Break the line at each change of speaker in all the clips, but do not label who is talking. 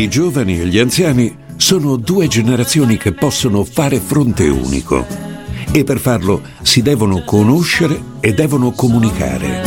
I giovani e gli anziani sono due generazioni che possono fare fronte unico e per farlo si devono conoscere e devono comunicare.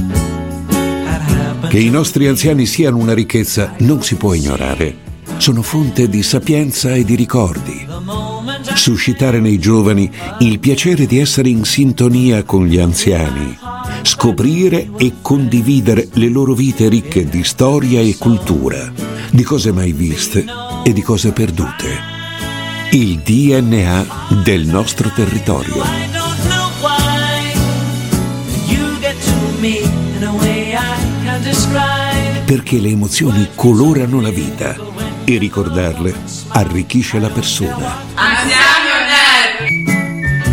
Che i nostri anziani siano una ricchezza non si può ignorare. Sono fonte di sapienza e di ricordi. Suscitare nei giovani il piacere di essere in sintonia con gli anziani, scoprire e condividere le loro vite ricche di storia e cultura, di cose mai viste e di cose perdute. Il DNA del nostro territorio. Perché le emozioni colorano la vita e ricordarle arricchisce la persona.
Anziani On Air!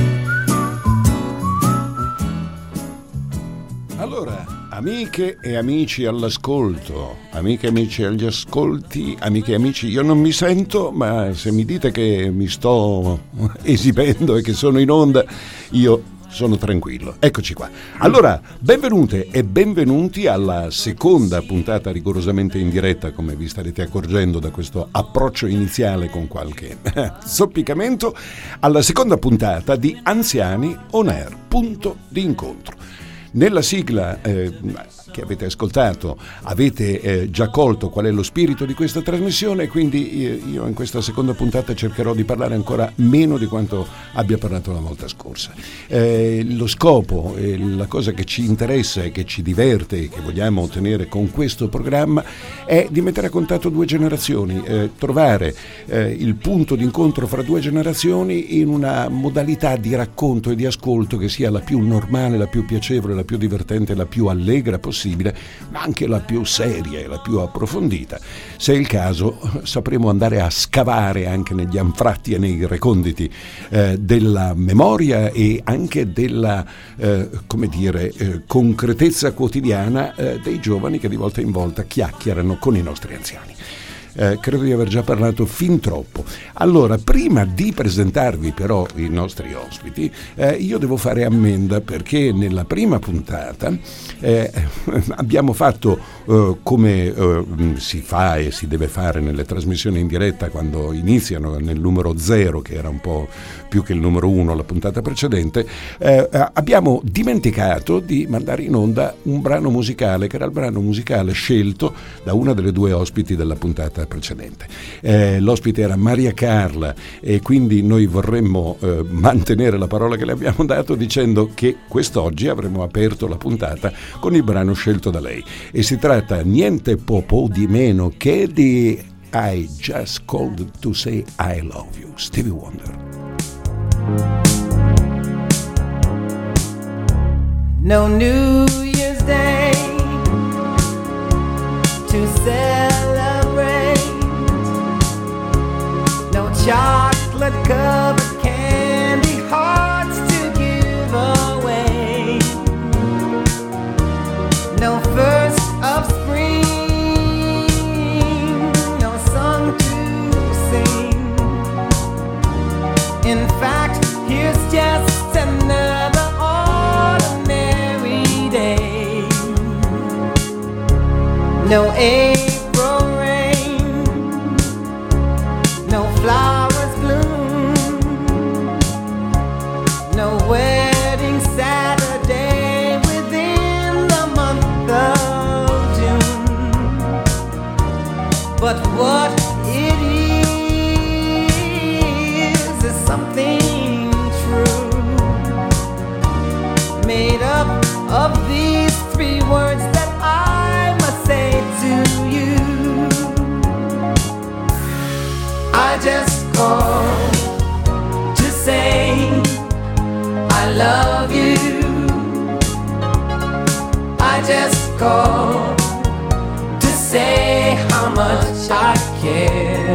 Allora, amiche e amici all'ascolto, amiche e amici agli ascolti, amiche e amici, io non mi sento, ma se mi dite che mi sto esibendo e che sono in onda, io sono tranquillo. Eccoci qua. Allora, benvenute e benvenuti alla seconda puntata rigorosamente in diretta, come vi starete accorgendo da questo approccio iniziale con qualche zoppicamento, alla seconda puntata di Anziani On Air, punto di incontro. Nella sigla che avete ascoltato avete già colto qual è lo spirito di questa trasmissione, quindi io in questa seconda puntata cercherò di parlare ancora meno di quanto abbia parlato la volta scorsa. Lo scopo, la cosa che ci interessa e che ci diverte e che vogliamo ottenere con questo programma è di mettere a contatto due generazioni, trovare il punto d'incontro fra due generazioni in una modalità di racconto e di ascolto che sia la più normale, la più piacevole, la più divertente, la più allegra possibile, ma anche la più seria e la più approfondita. Se è il caso sapremo andare a scavare anche negli anfratti e nei reconditi della memoria e anche della concretezza quotidiana dei giovani che di volta in volta chiacchierano con i nostri anziani. Credo di aver già parlato fin troppo. Allora, prima di presentarvi però i nostri ospiti, io devo fare ammenda perché nella prima puntata abbiamo fatto come si fa e si deve fare nelle trasmissioni in diretta quando iniziano nel numero 0, che era un po' più che il numero 1 la puntata precedente, abbiamo dimenticato di mandare in onda un brano musicale che era il brano musicale scelto da una delle due ospiti della puntata precedente. L'ospite era Maria Carla e quindi noi vorremmo mantenere la parola che le abbiamo dato dicendo che quest'oggi avremmo aperto la puntata con il brano scelto da lei e si tratta niente po' di meno che di I Just Called to Say I Love You, Stevie Wonder.
No New Year's Day to celebrate, no chocolate covered candy hearts to give away, no first of spring, no song to sing. In fact, here's just another ordinary day. No April rain, no flowers bloom, no wedding Saturday within the month of June. But what it is something true, made up of these three words that I must say to you. I just called to say I love you. I just called to say how much I care.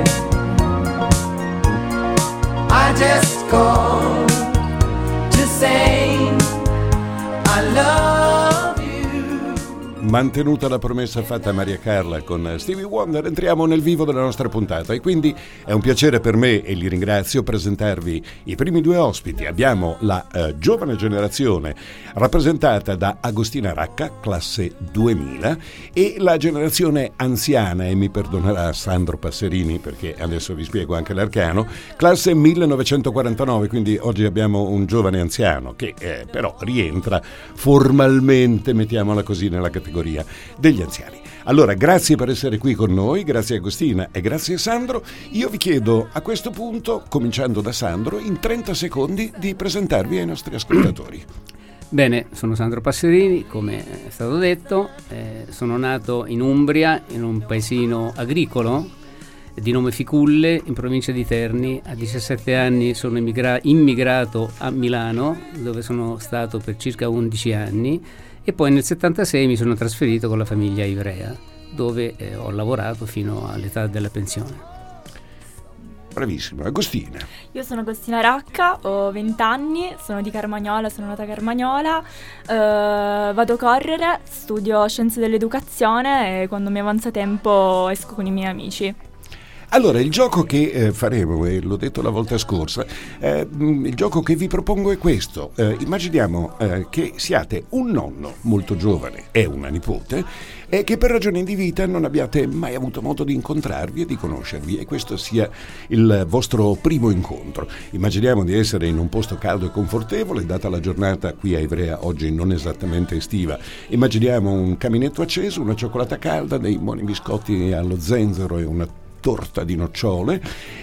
I just called to say I love you.
mantenuta la promessa fatta a Maria Carla con Stevie Wonder, entriamo nel vivo della nostra puntata e quindi è un piacere per me, e li ringrazio, presentarvi i primi due ospiti. Abbiamo la giovane generazione rappresentata da Agostina Racca, classe 2000, e la generazione anziana, e mi perdonerà Sandro Passerini perché adesso vi spiego anche l'arcano, classe 1949, quindi oggi abbiamo un giovane anziano che però rientra formalmente, mettiamola così, nella categoria degli anziani. Allora, grazie per essere qui con noi, grazie Agostina e grazie Sandro. Io vi chiedo a questo punto, cominciando da Sandro, in 30 secondi di presentarvi ai nostri ascoltatori.
Bene, sono Sandro Passerini, come è stato detto, sono nato in Umbria, in un paesino agricolo di nome Ficulle, in provincia di Terni. A 17 anni sono immigrato a Milano, dove sono stato per circa 11 anni, e poi nel 76 mi sono trasferito con la famiglia a Ivrea, dove ho lavorato fino all'età della pensione.
Bravissimo. Agostina.
Io sono Agostina Racca, ho 20 anni, sono di Carmagnola, sono nata a Carmagnola, vado a correre, studio scienze dell'educazione e quando mi avanza tempo esco con i miei amici.
Allora, il gioco che faremo, e l'ho detto la volta scorsa, il gioco che vi propongo è questo. Immaginiamo che siate un nonno molto giovane e una nipote e che per ragioni di vita non abbiate mai avuto modo di incontrarvi e di conoscervi, e questo sia il vostro primo incontro. Immaginiamo di essere in un posto caldo e confortevole, data la giornata qui a Ivrea oggi non esattamente estiva. Immaginiamo un caminetto acceso, una cioccolata calda, dei buoni biscotti allo zenzero e una torta di nocciole,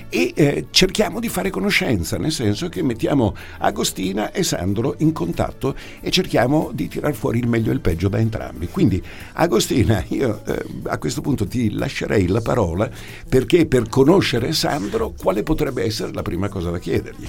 e cerchiamo di fare conoscenza, nel senso che mettiamo Agostina e Sandro in contatto e cerchiamo di tirar fuori il meglio e il peggio da entrambi. Quindi Agostina, io a questo punto ti lascerei la parola, perché per conoscere Sandro quale potrebbe essere la prima cosa da chiedergli?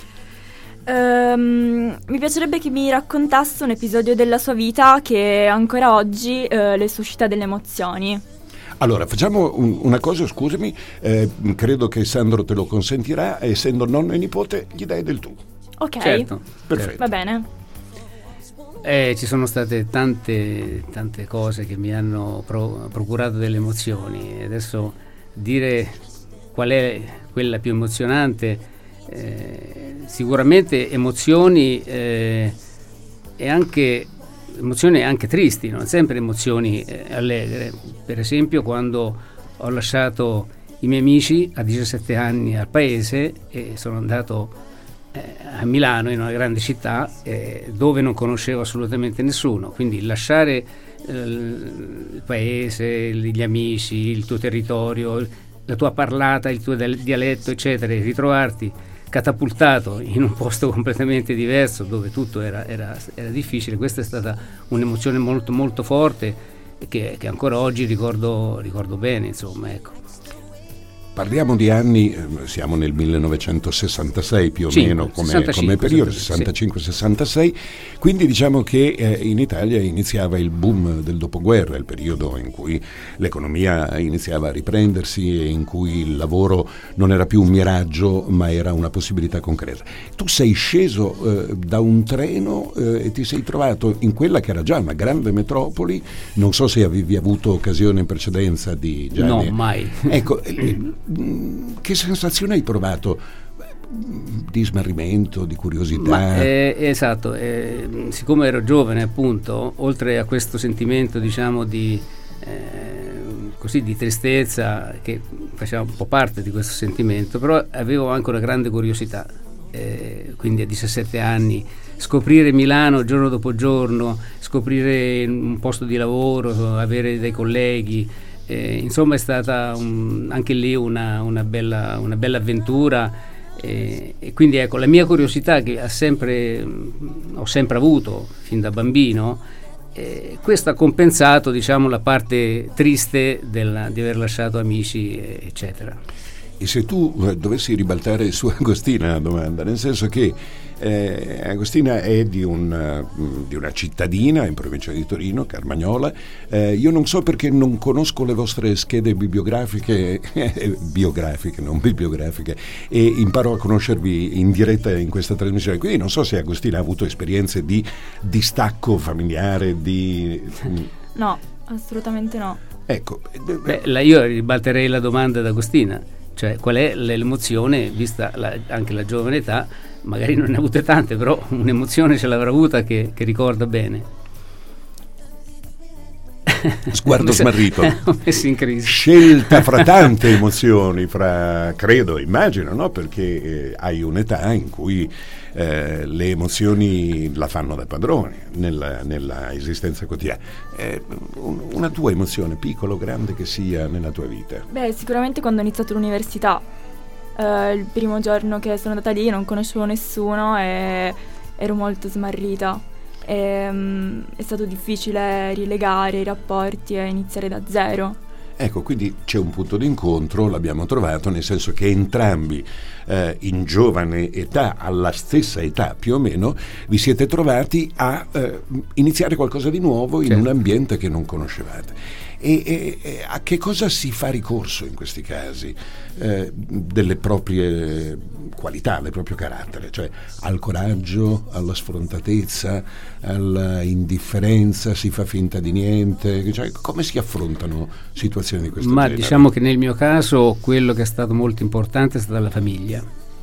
Mi piacerebbe che mi raccontasse un episodio della sua vita che ancora oggi le suscita delle emozioni.
Allora, facciamo una cosa, scusami, credo che Sandro te lo consentirà, essendo nonno e nipote gli dai del tu.
Ok,
Certo.
Perfetto.
va bene.
Ci sono state tante cose che mi hanno procurato delle emozioni. Adesso dire qual è quella più emozionante, sicuramente emozioni e anche tristi, non sempre emozioni allegre. Per esempio, quando ho lasciato i miei amici a 17 anni al paese e sono andato a Milano, in una grande città dove non conoscevo assolutamente nessuno, quindi lasciare il paese, gli amici, il tuo territorio, la tua parlata, il tuo dialetto, eccetera, e ritrovarti catapultato in un posto completamente diverso dove tutto era difficile. Questa è stata un'emozione molto molto forte che ancora oggi ricordo bene, insomma, ecco.
Parliamo di anni, siamo nel 1966 più o meno come periodo, 65-66, quindi diciamo che in Italia iniziava il boom del dopoguerra, il periodo in cui l'economia iniziava a riprendersi e in cui il lavoro non era più un miraggio ma era una possibilità concreta. Tu sei sceso da un treno e ti sei trovato in quella che era già una grande metropoli, non so se avevi avuto occasione in precedenza di...
No, mai.
Ecco, che sensazione hai provato? Di smarrimento, di curiosità?
Esatto, siccome ero giovane, appunto, oltre a questo sentimento, diciamo, di tristezza, che faceva un po' parte di questo sentimento, però avevo anche una grande curiosità, quindi a 17 anni scoprire Milano giorno dopo giorno, scoprire un posto di lavoro, avere dei colleghi, insomma è stata anche lì una bella avventura, e quindi ecco, la mia curiosità che ho sempre avuto fin da bambino, questo ha compensato, diciamo, la parte triste di aver lasciato amici, eccetera.
E se tu dovessi ribaltare su Agostina la domanda, nel senso che Agostina è di una cittadina in provincia di Torino, Carmagnola, io non so perché non conosco le vostre schede biografiche, non bibliografiche, e imparo a conoscervi in diretta in questa trasmissione, quindi non so se Agostina ha avuto esperienze di distacco familiare,
No, Assolutamente no.
Ecco,
Io ribalterei la domanda ad Agostina, cioè qual è l'emozione, vista anche la giovane età, magari non ne ha avute tante, però un'emozione ce l'avrà avuta che ricorda bene.
sguardo smarrito.
Ho messo in crisi.
Scelta fra tante emozioni, credo, immagino, no? Perché hai un'età in cui le emozioni la fanno da padroni nella esistenza quotidiana. Una tua emozione, piccola o grande che sia, nella tua vita?
Beh, sicuramente quando ho iniziato l'università, il primo giorno che sono andata lì non conoscevo nessuno e ero molto smarrita. È stato difficile rilegare i rapporti e iniziare da zero.
Ecco, quindi c'è un punto d'incontro, l'abbiamo trovato, nel senso che entrambi in giovane età, alla stessa età più o meno, vi siete trovati a iniziare qualcosa di nuovo in un ambiente che non conoscevate. E a che cosa si fa ricorso in questi casi? Delle proprie qualità, del proprio carattere, cioè al coraggio, alla sfrontatezza, alla indifferenza, si fa finta di niente, cioè, come si affrontano situazioni di questo genere?
Diciamo che nel mio caso quello che è stato molto importante è stata la famiglia,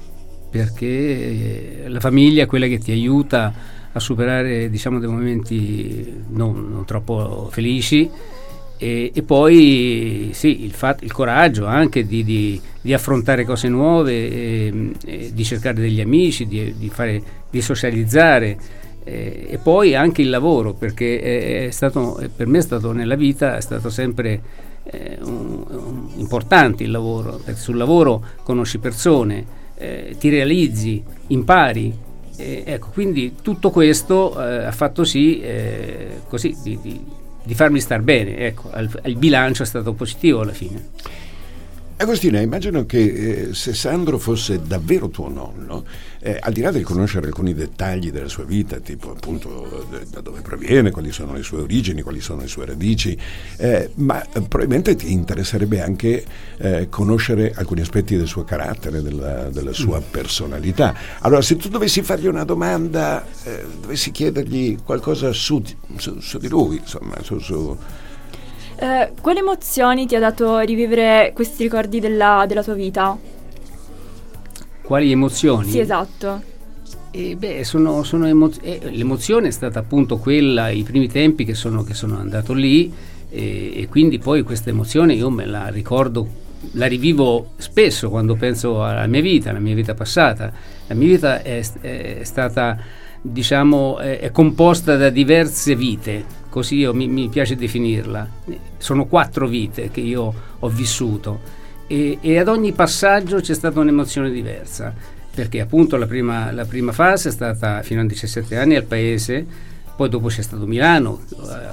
perché la famiglia è quella che ti aiuta a superare, diciamo, dei momenti non troppo felici. E poi sì, il coraggio anche di affrontare cose nuove, di cercare degli amici, di socializzare, e poi anche il lavoro, perché per me è stato nella vita è stato sempre importante il lavoro, perché sul lavoro conosci persone, ti realizzi, impari. Ecco, quindi tutto questo ha fatto sì così di farmi star bene, ecco, il bilancio è stato positivo alla fine.
Agostina, immagino che se Sandro fosse davvero tuo nonno, al di là del conoscere alcuni dettagli della sua vita, tipo appunto da dove proviene, quali sono le sue origini, quali sono le sue radici, ma probabilmente ti interesserebbe anche conoscere alcuni aspetti del suo carattere, della sua personalità. Allora, se tu dovessi fargli una domanda, dovessi chiedergli qualcosa su di lui, insomma,
quali emozioni ti ha dato rivivere questi ricordi della tua vita?
Quali emozioni?
Sì, esatto.
L'emozione è stata appunto quella, i primi tempi che sono andato lì, e quindi poi questa emozione io me la ricordo, la rivivo spesso quando penso alla mia vita passata. La mia vita è stata, diciamo, è composta da diverse vite, così mi piace definirla. Sono 4 vite che io ho vissuto, e ad ogni passaggio c'è stata un'emozione diversa, perché appunto la prima fase è stata fino a 17 anni al paese, poi dopo c'è stato Milano,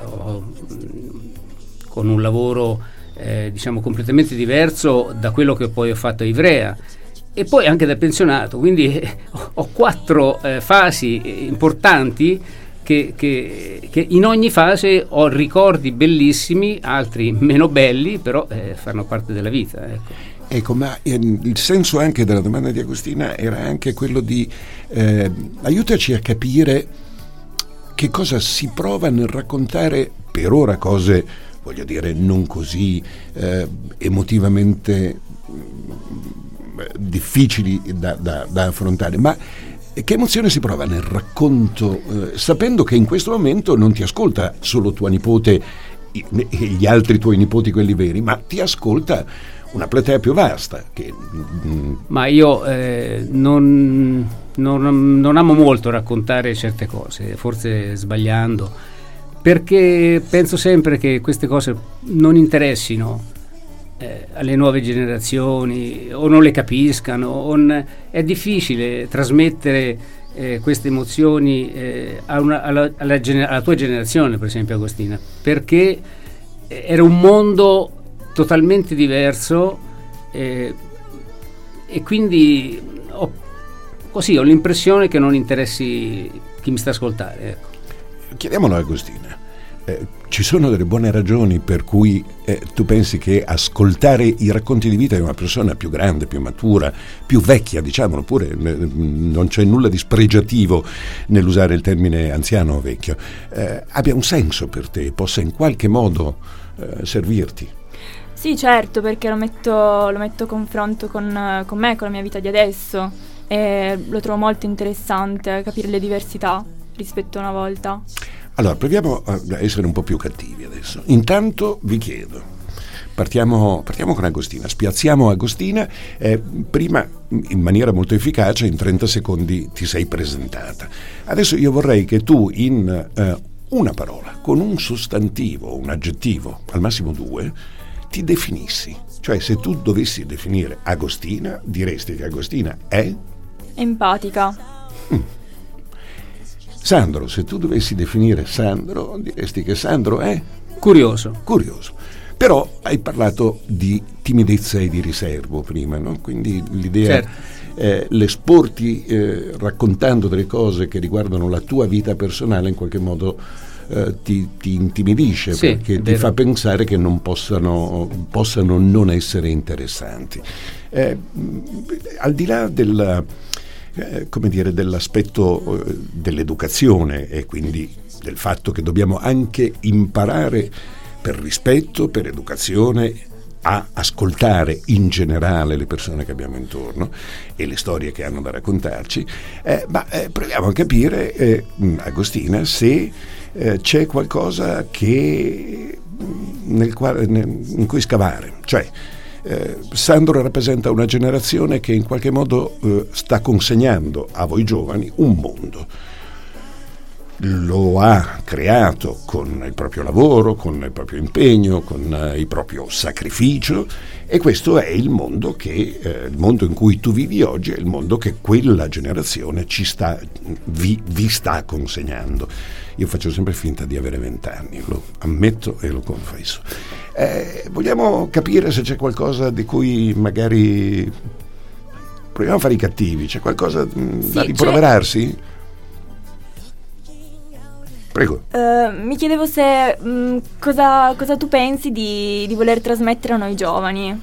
con un lavoro diciamo completamente diverso da quello che poi ho fatto a Ivrea, e poi anche da pensionato, quindi ho 4 fasi importanti che in ogni fase ho ricordi bellissimi, altri meno belli, però fanno parte della vita.
Ecco, ma il senso anche della domanda di Agostina era anche quello di aiutaci a capire che cosa si prova nel raccontare per ora cose, voglio dire, non così emotivamente difficili da affrontare, ma che emozione si prova nel racconto, sapendo che in questo momento non ti ascolta solo tua nipote e gli altri tuoi nipoti, quelli veri, ma ti ascolta una platea più vasta.
Ma io non amo molto raccontare certe cose, forse sbagliando, perché penso sempre che queste cose non interessino alle nuove generazioni, o non le capiscano, è difficile trasmettere queste emozioni alla tua generazione, per esempio Agostina, perché era un mondo totalmente diverso, e quindi ho l'impressione che non interessi chi mi sta ascoltando, ecco.
Chiediamolo a Agostina. ci sono delle buone ragioni per cui tu pensi che ascoltare i racconti di vita di una persona più grande, più matura, più vecchia, diciamolo pure, non c'è nulla di spregiativo nell'usare il termine anziano o vecchio, abbia un senso per te, possa in qualche modo servirti.
Sì, certo, perché lo metto a confronto con me, con la mia vita di adesso, e lo trovo molto interessante capire le diversità rispetto a una volta.
Allora, proviamo a essere un po' più cattivi adesso. Intanto vi chiedo, partiamo con Agostina, spiazziamo Agostina. Prima, in maniera molto efficace, in 30 secondi ti sei presentata. Adesso io vorrei che tu, in una parola, con un sostantivo, un aggettivo, al massimo 2, ti definissi. Cioè, se tu dovessi definire Agostina, diresti che Agostina è?
Empatica.
Sandro, se tu dovessi definire Sandro, diresti che Sandro è?
Curioso.
Però hai parlato di timidezza e di riservo prima, no? Quindi l'idea,
certo,
l'esporti raccontando delle cose che riguardano la tua vita personale in qualche modo ti intimidisce,
sì,
perché ti fa pensare che non possano non essere interessanti. Al di là dell'aspetto dell'educazione e quindi del fatto che dobbiamo anche imparare, per rispetto, per educazione, a ascoltare in generale le persone che abbiamo intorno e le storie che hanno da raccontarci, proviamo a capire, Agostina, se c'è qualcosa che in cui scavare. Cioè, Sandro rappresenta una generazione che in qualche modo sta consegnando a voi giovani un mondo. Lo ha creato con il proprio lavoro, con il proprio impegno, con il proprio sacrificio, e questo è il mondo il mondo in cui tu vivi oggi, è il mondo che quella generazione vi sta consegnando. Io faccio sempre finta di avere 20 anni, lo ammetto e lo confesso. Vogliamo capire se c'è qualcosa di cui magari proviamo a fare i cattivi, c'è qualcosa da rimproverarsi? Prego.
Mi chiedevo se cosa tu pensi di voler trasmettere a noi giovani.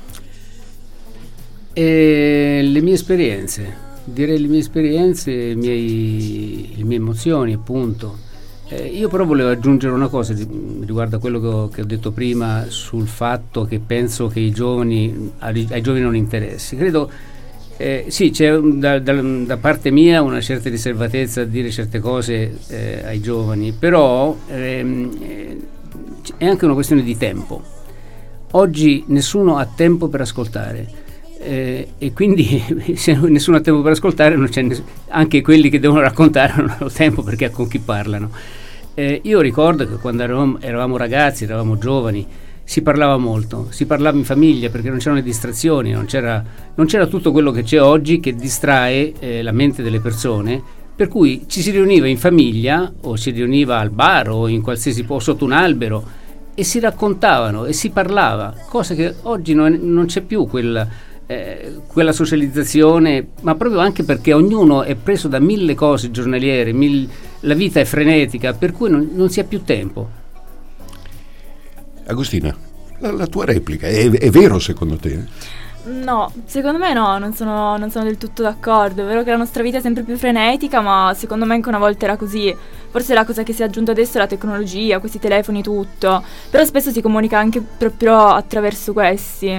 Le mie esperienze, direi le mie esperienze, le mie emozioni, appunto. Io però volevo aggiungere una cosa riguardo a quello che ho detto prima sul fatto che penso che ai giovani non interessi. Credo sì, c'è da parte mia una certa riservatezza a dire certe cose ai giovani, però è anche una questione di tempo. Oggi nessuno ha tempo per ascoltare. E quindi se nessuno ha tempo per ascoltare, non c'è anche quelli che devono raccontare non hanno tempo, perché con chi parlano. Io ricordo che quando eravamo ragazzi, eravamo giovani, si parlava molto, si parlava in famiglia perché non c'erano le distrazioni, non c'era tutto quello che c'è oggi che distrae la mente delle persone, per cui ci si riuniva in famiglia o si riuniva al bar o in qualsiasi posto sotto un albero e si raccontavano e si parlava, cosa che oggi non c'è più quella socializzazione, ma proprio anche perché ognuno è preso da 1000 cose giornaliere, la vita è frenetica, per cui non si ha più tempo.
Agostina, la tua replica è vero secondo te?
No, secondo me no, non sono del tutto d'accordo. È vero che la nostra vita è sempre più frenetica, ma secondo me anche una volta era così. Forse la cosa che si è aggiunta adesso è la tecnologia, questi telefoni, tutto. Però spesso si comunica anche proprio attraverso questi.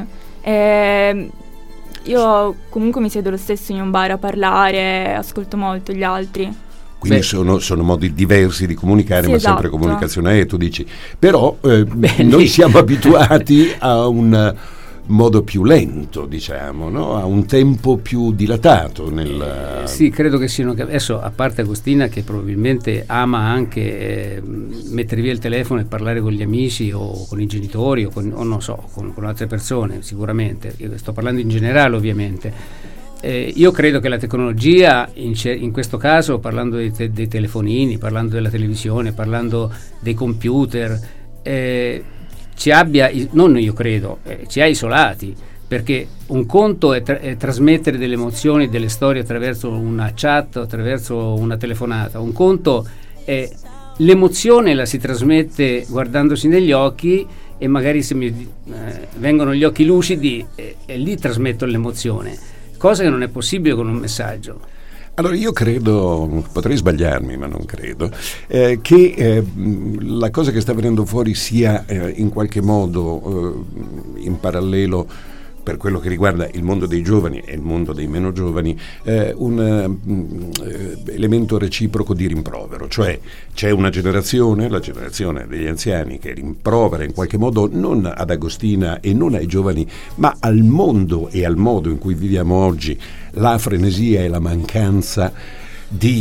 Io comunque mi siedo lo stesso in un bar a parlare, ascolto molto gli altri.
Quindi sono modi diversi di comunicare, sì, ma esatto, sempre comunicazione, tu dici. Però noi siamo abituati a un modo più lento, diciamo, no? A un tempo più dilatato sì, credo che siano. Adesso,
a parte Agostina, che probabilmente ama anche mettere via il telefono e parlare con gli amici o con i genitori o non so, con altre persone, sicuramente. Io sto parlando in generale, ovviamente. Io credo che la tecnologia, in questo caso, parlando dei telefonini, parlando della televisione, parlando dei computer, ci abbia, non io credo, ci ha isolati, perché un conto è trasmettere delle emozioni, delle storie attraverso una chat, attraverso una telefonata, un conto è l'emozione la si trasmette guardandosi negli occhi, e magari se mi vengono gli occhi lucidi e lì trasmetto l'emozione, cosa che non è possibile con un messaggio.
Allora io credo, potrei sbagliarmi ma non credo, che la cosa che sta venendo fuori sia in qualche modo in parallelo, per quello che riguarda il mondo dei giovani e il mondo dei meno giovani, un elemento reciproco di rimprovero, cioè c'è una generazione, la generazione degli anziani, che rimprovera in qualche modo non ad Agostina e non ai giovani, ma al mondo e al modo in cui viviamo oggi, la frenesia e la mancanza di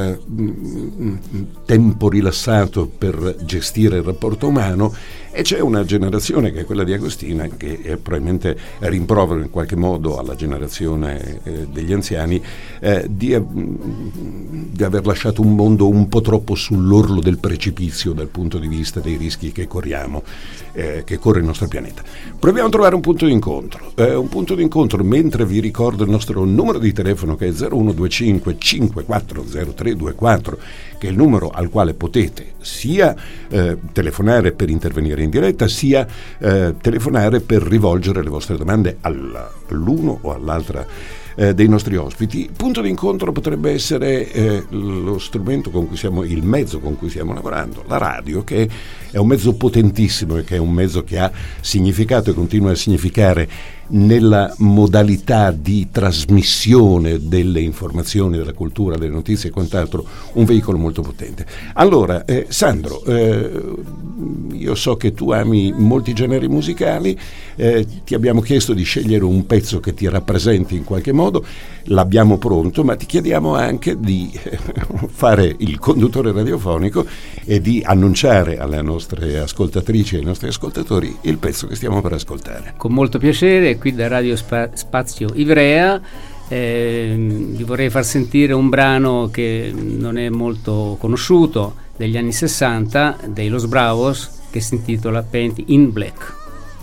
tempo rilassato per gestire il rapporto umano. E c'è una generazione, che è quella di Agostina, che probabilmente rimprovera in qualche modo alla generazione degli anziani di aver lasciato un mondo un po' troppo sull'orlo del precipizio dal punto di vista dei rischi che corriamo, che corre il nostro pianeta. Proviamo a trovare un punto di incontro, mentre vi ricordo il nostro numero di telefono, che è 0125 540324, che è il numero al quale potete sia telefonare per intervenire in diretta, sia telefonare per rivolgere le vostre domande all'uno o all'altra dei nostri ospiti. Punto di incontro potrebbe essere lo strumento con cui il mezzo con cui stiamo lavorando, la radio, che è un mezzo potentissimo e che è un mezzo che ha significato e continua a significare nella modalità di trasmissione delle informazioni, della cultura, delle notizie e quant'altro, un veicolo molto potente. Allora, Sandro, io so che tu ami molti generi musicali, ti abbiamo chiesto di scegliere un pezzo che ti rappresenti in qualche modo, l'abbiamo pronto, ma ti chiediamo anche di fare il conduttore radiofonico e di annunciare alle nostre ascoltatrici e ai nostri ascoltatori il pezzo che stiamo per ascoltare.
Con molto piacere, qui da Radio Spazio Ivrea vi vorrei far sentire un brano che non è molto conosciuto, degli anni 60, dei Los Bravos, che si intitola Paint in Black.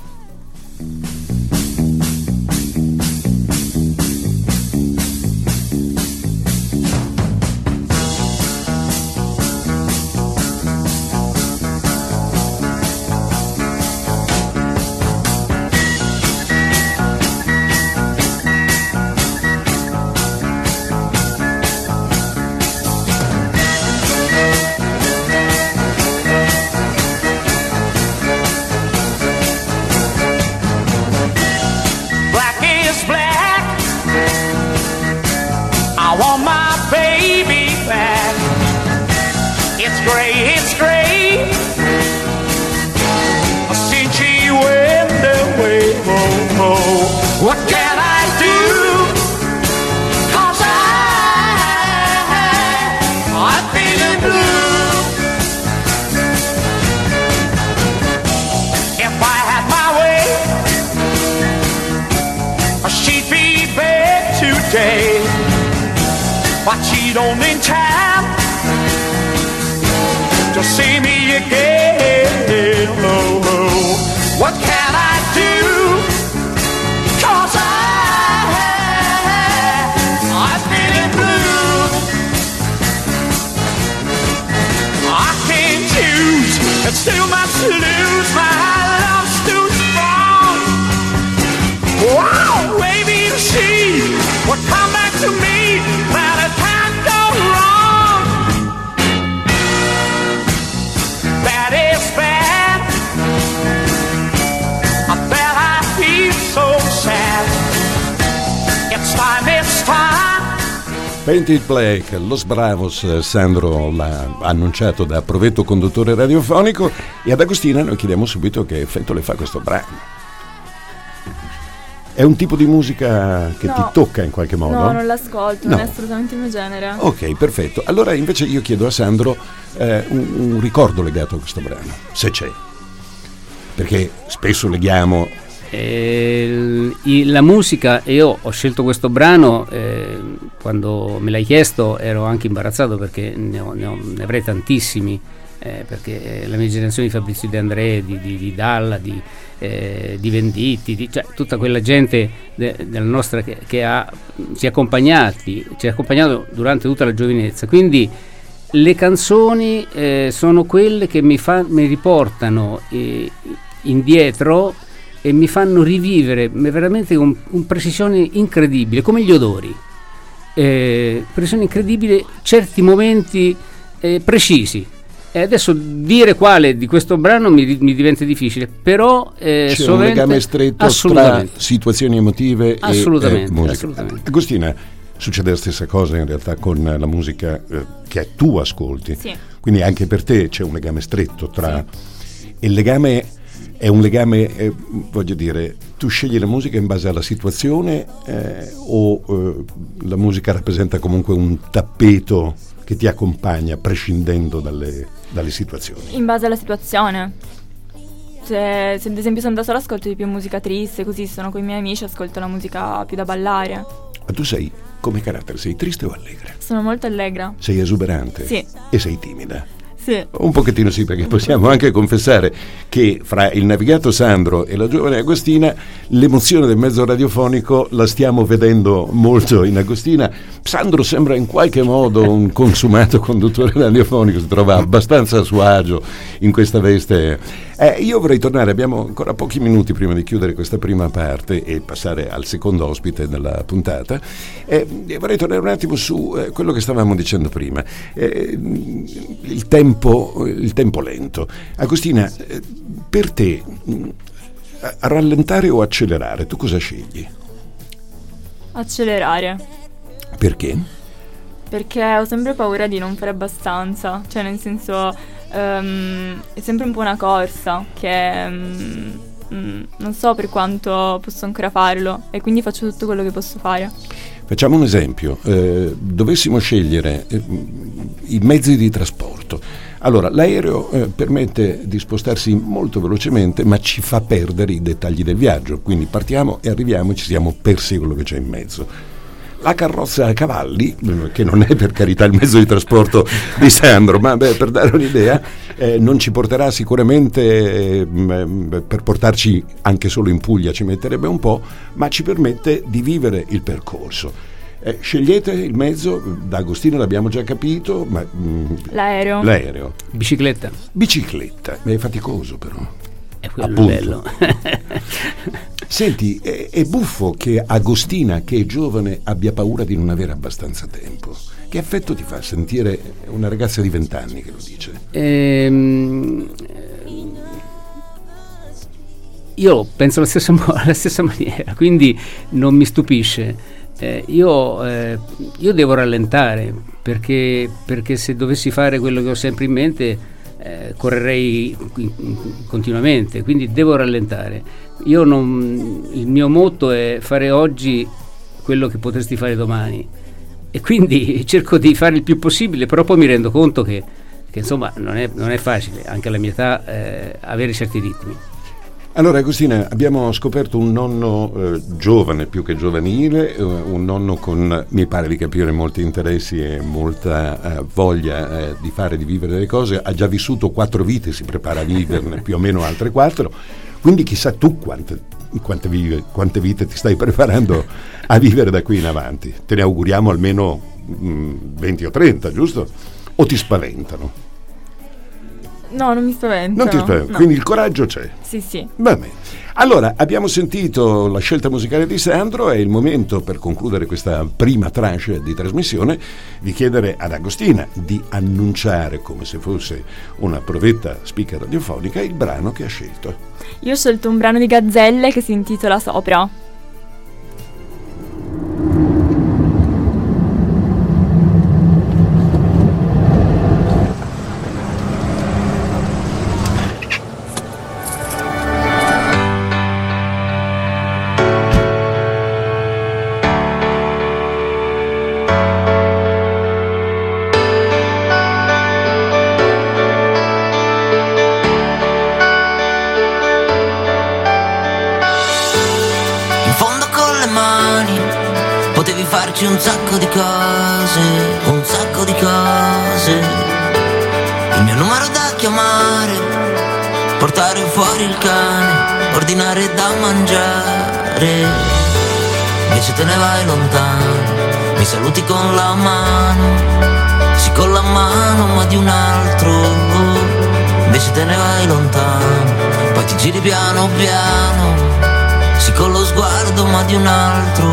But she don't in time to see me again. Oh, oh. What can I do? 'Cause I'm feeling blue. I can't choose, it's too much to lose. My love's too strong. Wow, maybe you see what come back to me.
Painted Black, Los Bravos. Sandro l'ha annunciato da provetto conduttore radiofonico, e ad Agostina noi chiediamo subito che effetto le fa questo brano. È un tipo di musica che ti tocca in qualche modo?
No, non l'ascolto, non è assolutamente il mio genere.
Ok, perfetto. Allora invece io chiedo a Sandro un ricordo legato a questo brano, se c'è, perché spesso leghiamo
la musica. Io ho scelto questo brano, quando me l'hai chiesto ero anche imbarazzato, perché ne avrei tantissimi, perché la mia generazione di Fabrizio De André, di Dalla, di Venditti, cioè tutta quella gente della nostra che ci ha accompagnato durante tutta la giovinezza, quindi le canzoni sono quelle che mi riportano indietro e mi fanno rivivere veramente con precisione incredibile, come gli odori, precisione incredibile, certi momenti precisi. Adesso dire quale di questo brano mi diventa difficile, però
c'è un legame stretto tra situazioni emotive e musica.
Assolutamente.
Agostina, succede la stessa cosa in realtà con la musica che tu ascolti,
Sì.
quindi anche per te c'è un legame stretto tra... Il legame è un legame, voglio dire, tu scegli la musica in base alla situazione o la musica rappresenta comunque un tappeto che ti accompagna prescindendo dalle situazioni?
In base alla situazione. Se ad esempio sono da sola ascolto di più musica triste, così sono con i miei amici ascolto la musica più da ballare.
Ma tu sei, come carattere, sei triste o allegra?
Sono molto allegra.
Sei esuberante?
Sì.
E sei timida?
Sì.
Un pochettino sì, perché possiamo anche confessare che fra il navigato Sandro e la giovane Agostina l'emozione del mezzo radiofonico la stiamo vedendo molto in Agostina. Sandro sembra in qualche modo un consumato conduttore radiofonico, si trova abbastanza a suo agio in questa veste. Io vorrei tornare, abbiamo ancora pochi minuti prima di chiudere questa prima parte e passare al secondo ospite della puntata. Vorrei tornare un attimo su quello che stavamo dicendo prima, il tempo lento. Agostina, per te rallentare o accelerare, tu cosa scegli?
Accelerare.
Perché?
Perché ho sempre paura di non fare abbastanza, cioè nel senso è sempre un po' una corsa che non so per quanto posso ancora farlo e quindi faccio tutto quello che posso fare.
Facciamo un esempio, dovessimo scegliere i mezzi di trasporto. Allora, l'aereo permette di spostarsi molto velocemente, ma ci fa perdere i dettagli del viaggio, quindi partiamo e arriviamo e ci siamo persi quello che c'è in mezzo. La carrozza a cavalli, che non è per carità il mezzo di trasporto di Sandro, ma per dare un'idea, non ci porterà sicuramente, per portarci anche solo in Puglia ci metterebbe un po', ma ci permette di vivere il percorso. Scegliete il mezzo, da Agostina l'abbiamo già capito, ma l'aereo.
Bicicletta.
È faticoso però.
È quello
appunto.
bello.
Senti, è buffo che Agostina, che è giovane, abbia paura di non avere abbastanza tempo. Che effetto ti fa sentire una ragazza di 20 anni che lo dice?
Io penso alla stessa maniera, quindi non mi stupisce. Io devo rallentare perché se dovessi fare quello che ho sempre in mente correrei continuamente, quindi devo rallentare. Il mio motto è fare oggi quello che potresti fare domani e quindi cerco di fare il più possibile, però poi mi rendo conto che insomma non è facile anche alla mia età avere certi ritmi.
Allora Agostina, abbiamo scoperto un nonno giovane più che giovanile, un nonno con, mi pare di capire, molti interessi e molta voglia di vivere le cose. Ha già vissuto 4 vite, si prepara a viverne più o meno altre 4, quindi chissà tu quante vite ti stai preparando a vivere da qui in avanti. Te ne auguriamo almeno 20 o 30, giusto? O ti spaventano?
No, non mi spavento.
Non ti spavento,
no.
Quindi il coraggio c'è.
Sì.
Va bene. Allora, abbiamo sentito la scelta musicale di Sandro, è il momento per concludere questa prima tranche di trasmissione di chiedere ad Agostina di annunciare, come se fosse una provetta speaker radiofonica, il brano che ha scelto.
Io ho scelto un brano di Gazzelle che si intitola Sopra.
Un sacco di cose, il mio numero da chiamare, portare fuori il cane, ordinare da mangiare, invece te ne vai lontano, mi saluti con la mano, sì con la mano ma di un altro, invece te ne vai lontano, poi ti giri piano piano, sì con lo sguardo ma di un altro,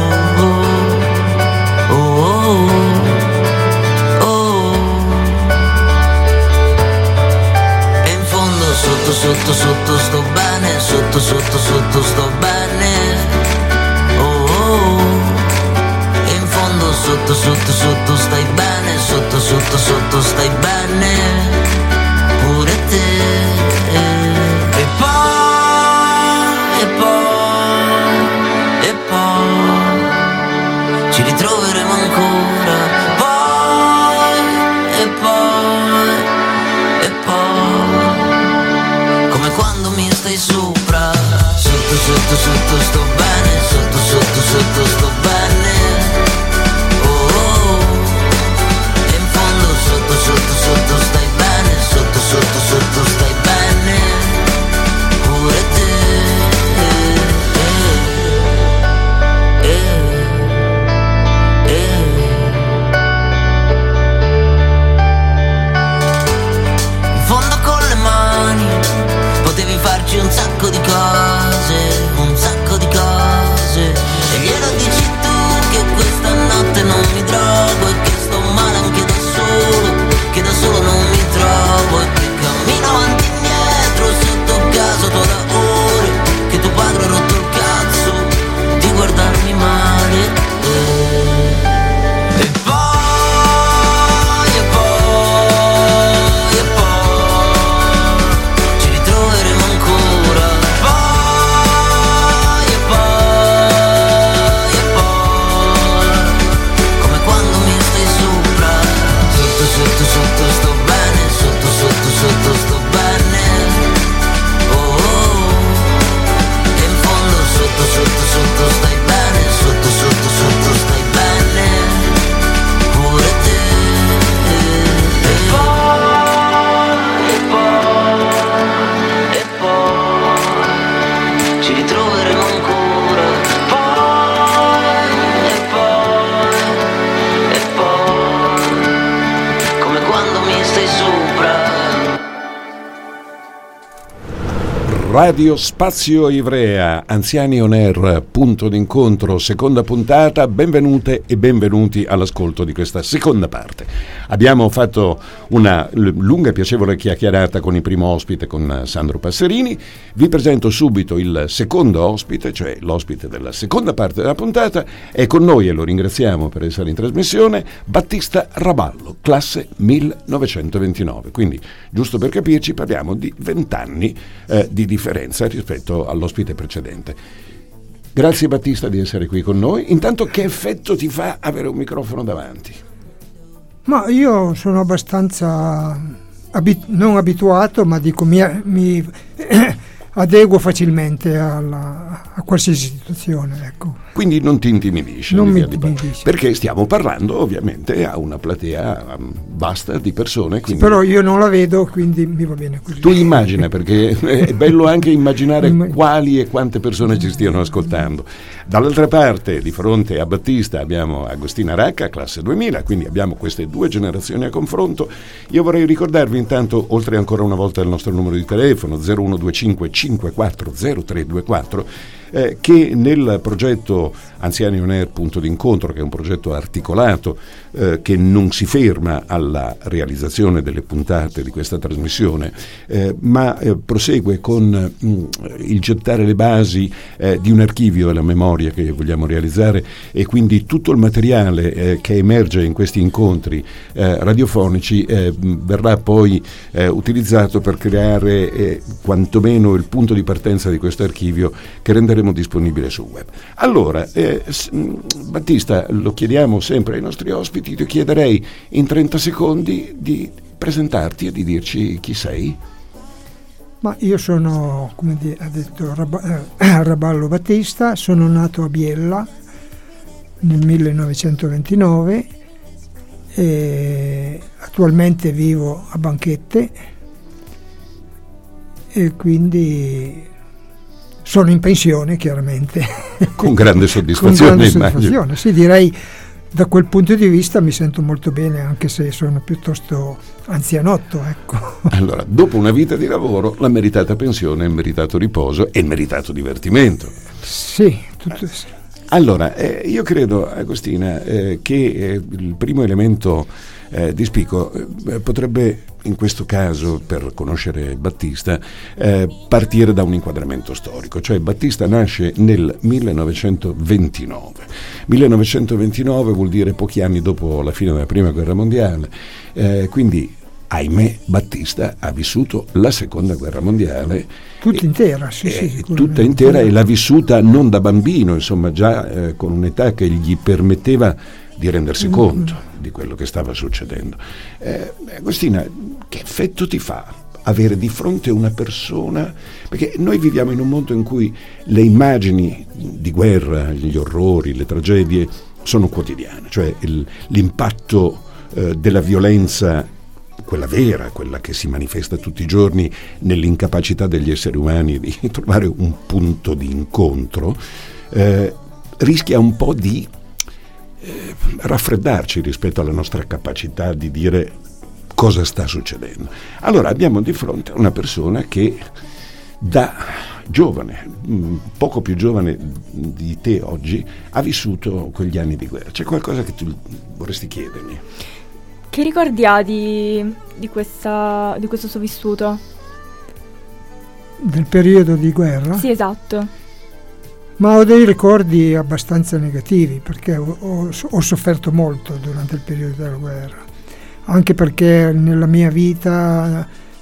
e in fondo sotto sotto sotto sto bene, sotto sotto sotto sto bene, e in fondo sotto sotto sotto stai bene, sotto sotto sotto stai bene pure te. E poi ci ritroveremo ancora, e poi come quando mi stai sopra, sotto sotto sotto sto bene, sotto sotto sotto sto bene, e in fondo sotto sotto sotto stai bene, sotto sotto sotto stai bene pure te. In fondo con le mani potevi farci un sacco di cose, un sacco di cose, e glielo dici tu che questa notte non mi drogo e che sto male anche da solo, che da solo non mi trovo e che cammino avanti e indietro sotto casa tua da ore, che tuo padre ha rotto il cazzo di guardarmi male. E poi ci ritroveremo ancora, come quando mi stai sopra, sotto sotto sotto sto bene, sotto sotto sotto sto bene, e in fondo sotto sotto sotto stai bene, sotto sotto sotto stai bene pure te. E poi ci ritroveremo ancora, e poi come quando mi stai sopra.
Radio Spazio Ivrea, Anziani On Air, punto d'incontro, seconda puntata. Benvenute e benvenuti all'ascolto di questa seconda parte. Abbiamo fatto una lunga e piacevole chiacchierata con il primo ospite, con Sandro Passerini. Vi presento subito il secondo ospite, cioè l'ospite della seconda parte della puntata. È con noi, e lo ringraziamo per essere in trasmissione, Battista Raballo, classe 1929. Quindi, giusto per capirci, parliamo di 20 anni di differenza rispetto all'ospite precedente. Grazie Battista di essere qui con noi. Intanto, che effetto ti fa avere un microfono davanti?
Ma io sono abbastanza non abituato, ma dico mi adeguo facilmente a qualsiasi situazione, ecco.
Quindi non ti intimidisce?
Non mi intimidisce.
Perché stiamo parlando ovviamente a una platea vasta di persone. Quindi...
Sì, però io non la vedo, quindi mi va bene così.
Tu immagina, perché è bello anche immaginare quali e quante persone ci stiano ascoltando. Dall'altra parte, di fronte a Battista, abbiamo Agostina Racca, classe 2000, quindi abbiamo queste due generazioni a confronto. Io vorrei ricordarvi intanto, oltre ancora una volta, il nostro numero di telefono 0125 54 0324, che nel progetto Anziani On Air, punto d'incontro, che è un progetto articolato che non si ferma alla realizzazione delle puntate di questa trasmissione, ma prosegue con il gettare le basi di un archivio della memoria che vogliamo realizzare, e quindi tutto il materiale che emerge in questi incontri radiofonici verrà poi utilizzato per creare quantomeno il punto di partenza di questo archivio, che renderemo disponibile sul web. Allora, Battista, lo chiediamo sempre ai nostri ospiti, ti chiederei in 30 secondi di presentarti e di dirci chi sei.
Ma io sono, come ha detto Raballo Battista, sono nato a Biella nel 1929 e attualmente vivo a Banchette, e quindi sono in pensione, chiaramente.
Con grande soddisfazione.
Sì, direi da quel punto di vista mi sento molto bene, anche se sono piuttosto anzianotto, ecco.
Allora, dopo una vita di lavoro, la meritata pensione, il meritato riposo e il meritato divertimento.
Sì, tutto sì.
Allora, io credo, Agostina, che il primo elemento di spicco potrebbe, in questo caso, per conoscere Battista, partire da un inquadramento storico. Cioè Battista nasce nel 1929. 1929 vuol dire pochi anni dopo la fine della Prima Guerra Mondiale, quindi ahimè Battista ha vissuto la Seconda Guerra Mondiale
tutta intera, sì,
tutta intera, e l'ha vissuta non da bambino, insomma già con un'età che gli permetteva di rendersi conto di quello che stava succedendo. Agostina, che effetto ti fa avere di fronte una persona, perché noi viviamo in un mondo in cui le immagini di guerra, gli orrori, le tragedie sono quotidiane, cioè l'impatto della violenza, quella vera, quella che si manifesta tutti i giorni nell'incapacità degli esseri umani di trovare un punto di incontro, rischia un po' di raffreddarci rispetto alla nostra capacità di dire cosa sta succedendo. Allora abbiamo di fronte una persona che da giovane, poco più giovane di te oggi, ha vissuto quegli anni di guerra. C'è qualcosa che tu vorresti chiedermi?
Che ricordi ha di questo suo vissuto?
Del periodo di guerra?
Sì, esatto.
Ma ho dei ricordi abbastanza negativi, perché ho sofferto molto durante il periodo della guerra, anche perché nella mia vita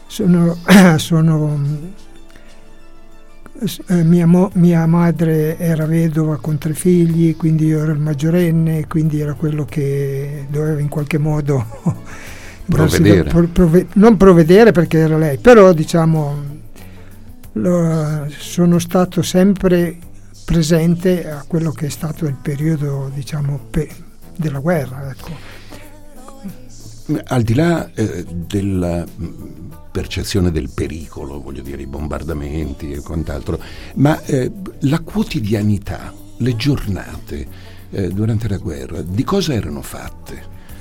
mia madre era vedova con 3 figli, quindi io ero il maggiorenne, quindi era quello che doveva in qualche modo
provvedere.
Non provvedere perché era lei, però diciamo sono stato sempre presente a quello che è stato il periodo, diciamo, della guerra, ecco.
Al di là della percezione del pericolo, voglio dire, i bombardamenti e quant'altro, ma la quotidianità, le giornate durante la guerra, di cosa erano fatte?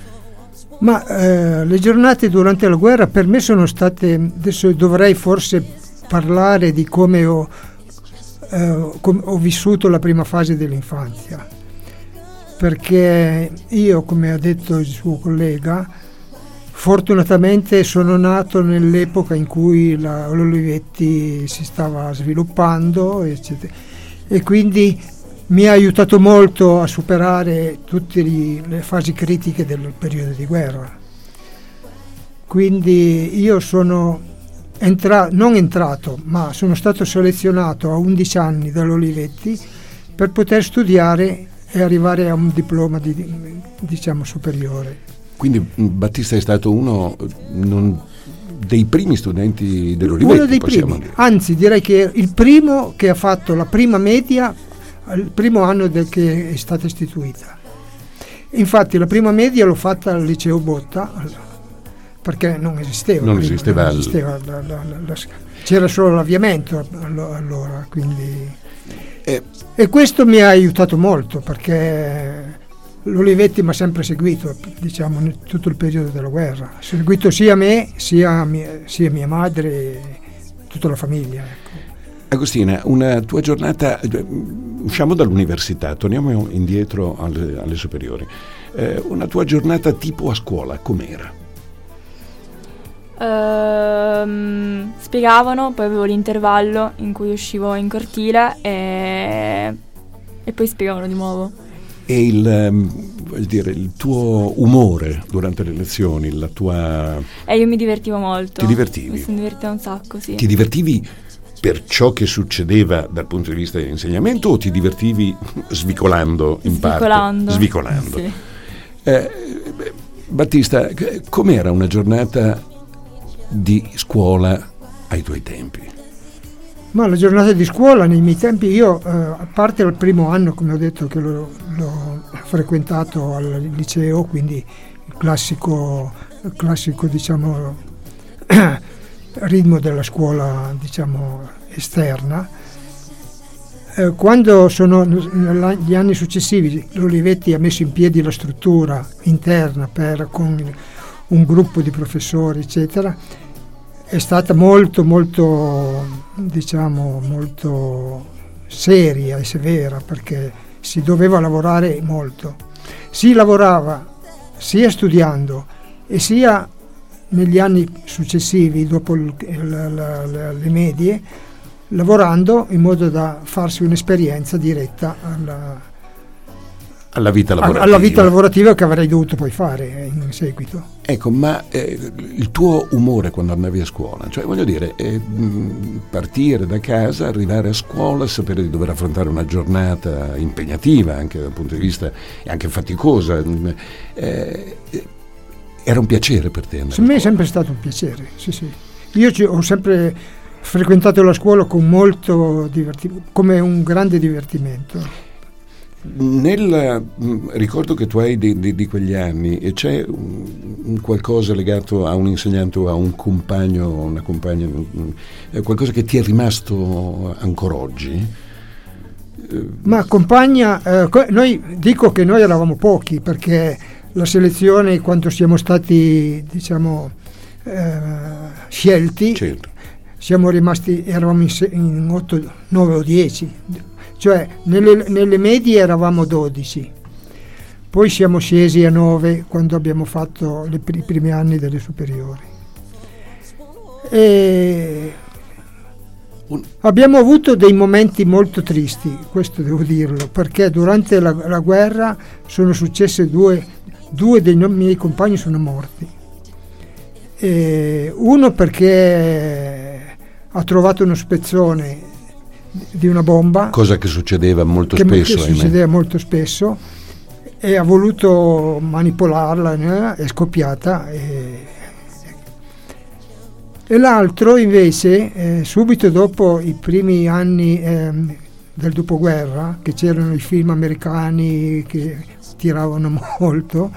Ma le giornate durante la guerra per me sono state, adesso dovrei forse parlare di come ho vissuto la prima fase dell'infanzia, perché io, come ha detto il suo collega, fortunatamente sono nato nell'epoca in cui l'Olivetti si stava sviluppando, eccetera, e quindi mi ha aiutato molto a superare tutte le fasi critiche del periodo di guerra. Quindi io sono ma sono stato selezionato a 11 anni dall'Olivetti per poter studiare e arrivare a un diploma diciamo superiore.
Quindi Battista è stato uno dei primi studenti dell'Olivetti,
uno dei primi, dire. Anzi direi che il primo che ha fatto la prima media il primo anno che è stata istituita. Infatti la prima media l'ho fatta al liceo Botta, perché non esisteva. C'era solo l'avviamento allora, quindi e questo mi ha aiutato molto, perché l'Olivetti mi ha sempre seguito, diciamo, in tutto il periodo della guerra. Ha seguito sia me, sia mia madre e tutta la famiglia, ecco.
Agostina, una tua giornata, usciamo dall'università, torniamo indietro alle superiori, una tua giornata tipo a scuola, com'era?
Spiegavano, poi avevo l'intervallo in cui uscivo in cortile e poi spiegavano di nuovo.
E il tuo umore durante le lezioni, la tua...
Io mi divertivo molto.
Ti divertivi?
Mi sono divertita un sacco, sì.
Ti divertivi per ciò che succedeva dal punto di vista dell'insegnamento o ti divertivi svicolando in parte? Svicolando.
Sì.
Battista, com'era una giornata di scuola ai tuoi tempi?
Ma la giornata di scuola nei miei tempi, io a parte il primo anno, come ho detto, che l'ho frequentato al liceo, quindi il classico diciamo ritmo della scuola, diciamo, esterna, Quando sono negli anni successivi l'Olivetti ha messo in piedi la struttura interna con un gruppo di professori eccetera, è stata molto seria e severa, perché si doveva lavorare molto. Si lavorava sia studiando e sia negli anni successivi, dopo le medie, lavorando in modo da farsi un'esperienza diretta
alla vita
lavorativa che avrei dovuto poi fare in seguito.
Ecco, ma il tuo umore quando andavi a scuola, cioè voglio dire, partire da casa, arrivare a scuola, sapere di dover affrontare una giornata impegnativa anche dal punto di vista, e anche faticosa, era un piacere per te?
Per me è sempre stato un piacere, sì. Io ho sempre frequentato la scuola con molto come un grande divertimento.
Nel ricordo che tu hai di quegli anni, c'è un qualcosa legato a un insegnante o a un compagno, una compagna, qualcosa che ti è rimasto ancora oggi?
Ma compagna, dico che noi eravamo pochi, perché la selezione, quando siamo stati scelti,
certo,
siamo rimasti, eravamo in 8, 9 o 10. Cioè nelle medie eravamo 12, poi siamo scesi a 9 quando abbiamo fatto i primi anni delle superiori. E abbiamo avuto dei momenti molto tristi, questo devo dirlo, perché durante la guerra sono successe due dei miei compagni sono morti. Uno perché ha trovato uno spezzone di una bomba,
cosa che succedeva molto
molto spesso, e ha voluto manipolarla, è scoppiata, e l'altro invece subito dopo i primi anni del dopoguerra, che c'erano i film americani che tiravano molto,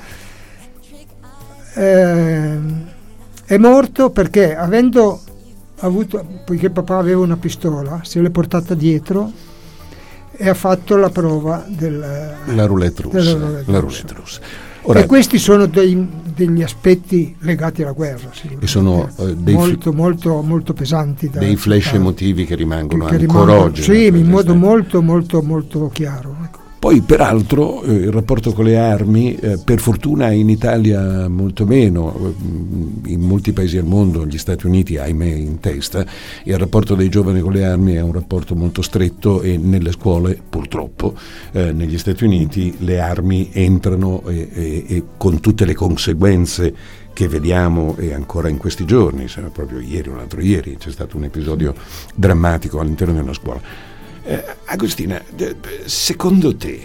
è morto perché poiché papà aveva una pistola, se l'è portata dietro e ha fatto la prova
la roulette russa. Ora,
e questi sono degli aspetti legati alla guerra,
e sono
molto pesanti,
dei flash emotivi che rimangono ancora oggi.
Sì, in modo molto chiaro, ecco.
Poi peraltro il rapporto con le armi, per fortuna in Italia molto meno, in molti paesi al mondo, gli Stati Uniti ahimè in testa, il rapporto dei giovani con le armi è un rapporto molto stretto, e nelle scuole purtroppo negli Stati Uniti le armi entrano e con tutte le conseguenze che vediamo, e ancora in questi giorni, proprio ieri o l'altro ieri c'è stato un episodio drammatico all'interno di una scuola. Agostina, secondo te,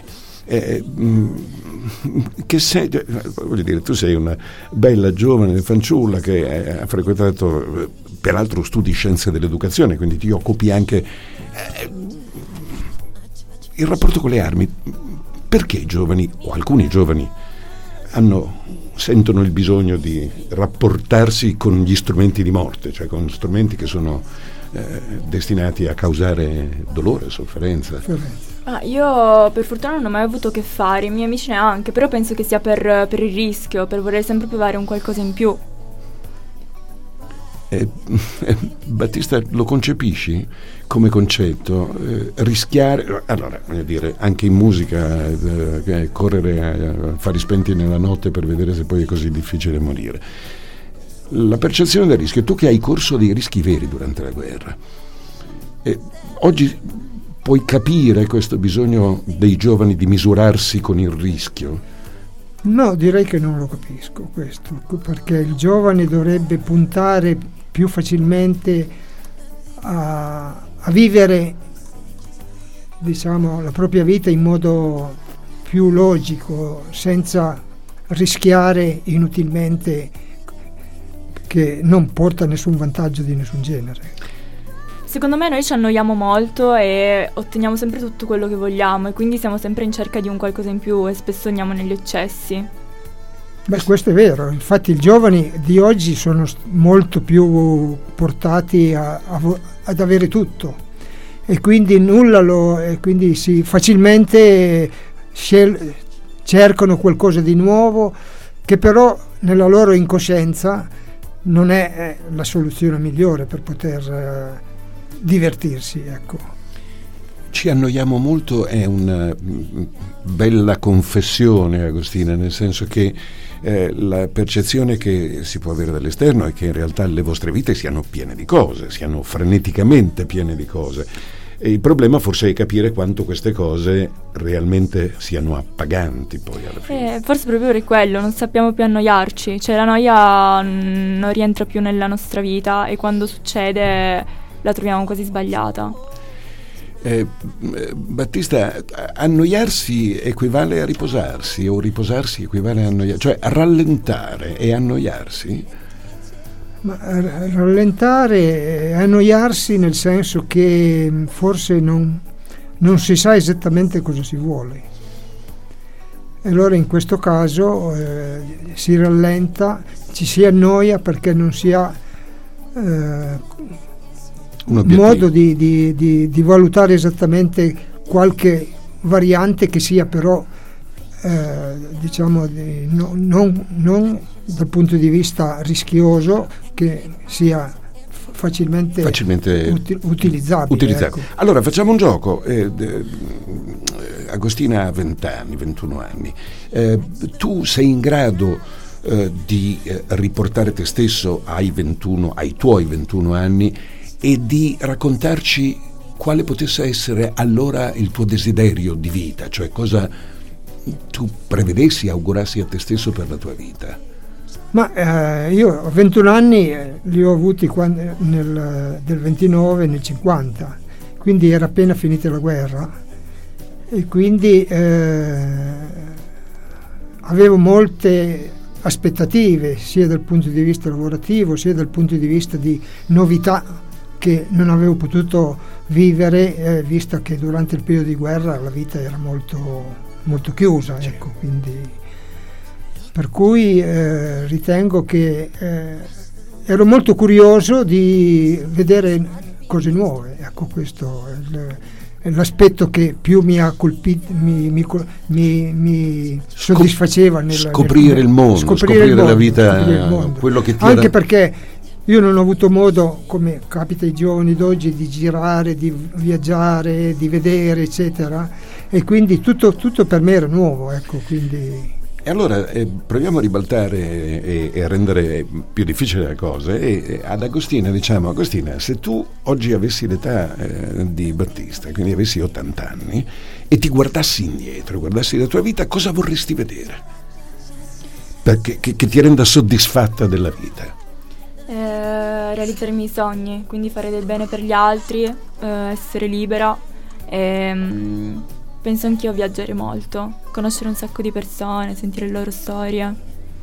che sei, voglio dire, tu sei una bella giovane fanciulla che ha frequentato, peraltro studi scienze dell'educazione, quindi ti occupi anche il rapporto con le armi. Perché i giovani, o alcuni giovani, sentono il bisogno di rapportarsi con gli strumenti di morte, cioè con strumenti che sono destinati a causare dolore, sofferenza?
Io per fortuna non ho mai avuto a che fare, i miei amici neanche, però penso che sia per il rischio, per voler sempre provare un qualcosa in più.
Battista, lo concepisci come concetto? Rischiare, allora voglio dire, anche in musica, correre a fari spenti nella notte per vedere se poi è così difficile morire. La percezione del rischio, tu che hai corso dei rischi veri durante la guerra, oggi puoi capire questo bisogno dei giovani di misurarsi con il rischio?
No, direi che non lo capisco questo, perché il giovane dovrebbe puntare più facilmente a vivere, la propria vita in modo più logico, senza rischiare inutilmente, che non porta nessun vantaggio di nessun genere.
Secondo me noi ci annoiamo molto e otteniamo sempre tutto quello che vogliamo, e quindi siamo sempre in cerca di un qualcosa in più e spesso andiamo negli eccessi.
Beh, questo è vero, infatti i giovani di oggi sono molto più portati ad avere tutto, e quindi quindi facilmente cercano qualcosa di nuovo, che però nella loro incoscienza non è la soluzione migliore per poter divertirsi, ecco.
Ci annoiamo molto, è una bella confessione, Agostina, nel senso che la percezione che si può avere dall'esterno è che in realtà le vostre vite siano piene di cose, siano freneticamente piene di cose. E il problema forse è capire quanto queste cose realmente siano appaganti poi alla fine.
Forse proprio per quello non sappiamo più annoiarci, cioè la noia non rientra più nella nostra vita e quando succede la troviamo quasi sbagliata.
Battista, annoiarsi equivale a riposarsi o riposarsi equivale a annoiarsi? Cioè rallentare e annoiarsi?
Ma rallentare e annoiarsi nel senso che forse non si sa esattamente cosa si vuole. E allora in questo caso si rallenta, ci si annoia perché non si ha modo di valutare esattamente qualche variante che sia però diciamo non dal punto di vista rischioso, che sia facilmente utilizzabile.
Ecco. Allora facciamo un gioco. Agostina ha 20 anni, 21 anni. Tu sei in grado di riportare te stesso ai tuoi 21 anni e di raccontarci quale potesse essere allora il tuo desiderio di vita, cioè cosa tu prevedessi, augurassi a te stesso per la tua vita.
Ma io ho 21 anni, li ho avuti del 29 nel 50, quindi era appena finita la guerra e quindi avevo molte aspettative sia dal punto di vista lavorativo sia dal punto di vista di novità che non avevo potuto vivere, visto che durante il periodo di guerra la vita era molto, molto chiusa, ecco, quindi per cui ritengo che ero molto curioso di vedere cose nuove, ecco, questo è l'aspetto che più mi ha colpito, mi soddisfaceva
scoprire il mondo, scoprire la vita, quello che ti
anche perché io non ho avuto modo, come capita ai giovani d'oggi, di girare, di viaggiare, di vedere, eccetera, e quindi tutto per me era nuovo, ecco, quindi.
E allora proviamo a ribaltare e a rendere più difficile la cosa, e ad Agostina diciamo: Agostina, se tu oggi avessi l'età di Battista, quindi avessi 80 anni, e ti guardassi indietro, guardassi la tua vita, cosa vorresti vedere? Perché che ti renda soddisfatta della vita?
Realizzare i miei sogni, quindi fare del bene per gli altri, essere libera. Penso anch'io a viaggiare molto, conoscere un sacco di persone, sentire le loro storie.